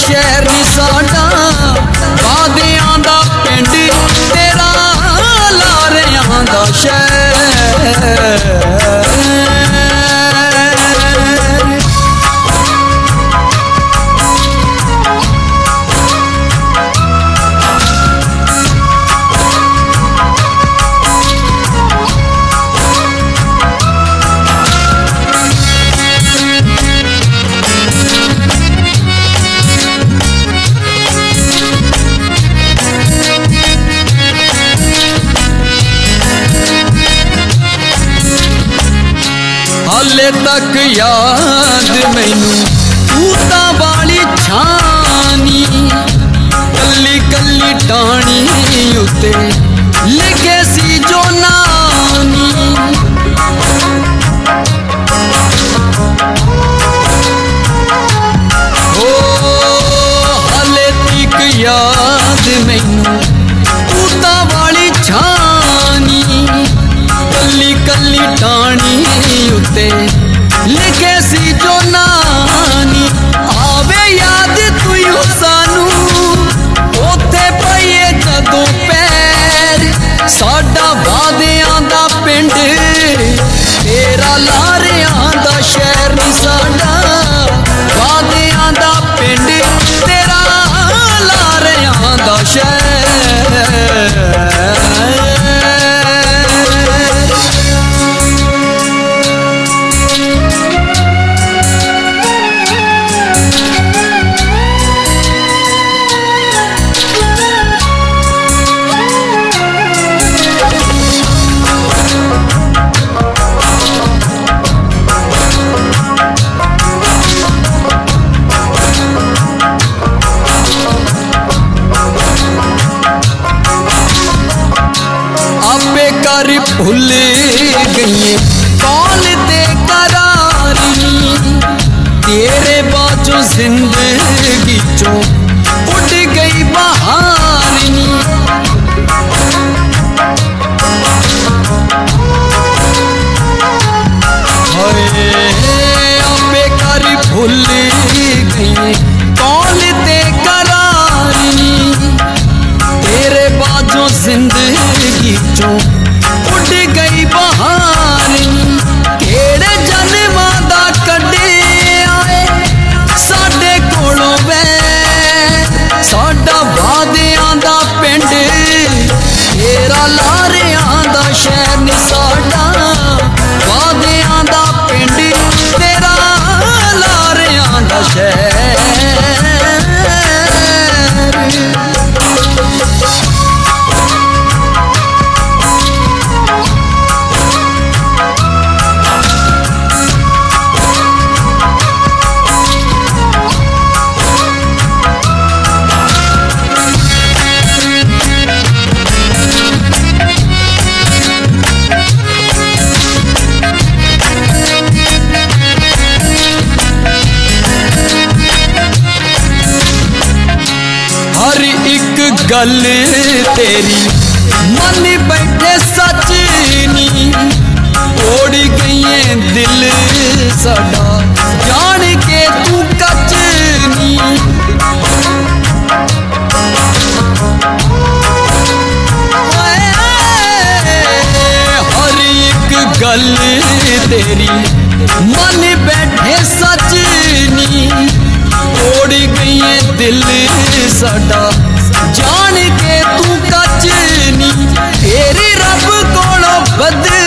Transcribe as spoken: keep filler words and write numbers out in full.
शहर नी साडा, वादियां दा पिंड तेरा, लारियां दा शहर। हाले तक याद मैनू तूता वाली छानी, कली कली टाणी उत्ते लिखे सी जो नानी। ओ हाले तक याद मैनू तूता वाली छानी, कली कली टाणी उत्ते लिखे सी जो नानी। आवे याद तू सानू ओथे पईए जदों पैर, साडा वादियां दा पिंड तेरा, लारियां दा शहर नी साडा, वादियां दा पिंड तेरा, लारियां दा शहर। कर भुल गई कौन ते करारी, तेरे बाजों जिंदगी चो उड़ गई बहारनी। आपे कर भुल गई कौन ते करारी, तेरे बाजों जिंदगी चो उड़ गई बहारनी। केड़े जन्मां दा कड्डे आए साडे कोलों वैर, साडा वादियां दा पिंड तेरा, लारियां दा शहर नी साडा, वादियां दा पिंड तेरा, लारियां दा शहर। गल तेरी मन बैठे सच नी, तोड़ गई दिल साडा जान के तू कच नी। हर एक गल तेरी मन बैठे सच नी, तोड़ गई दिल साडा जान के तू कच नी। तेरी रब कोलों बद